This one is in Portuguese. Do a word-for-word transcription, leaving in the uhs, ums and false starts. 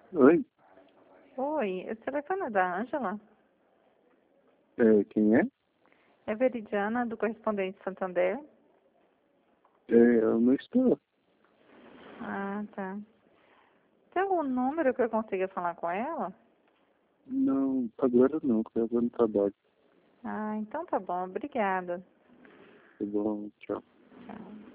Oi? Oi, esse telefone é da Ângela? É, quem é? É Veridiana, do Correspondente Santander? É, eu não estou. Ah, tá. Tem algum número que eu consiga falar com ela? Não, agora não, porque agora no trabalho. Ah, então tá bom. Obrigada. Tá bom, tchau. Tchau.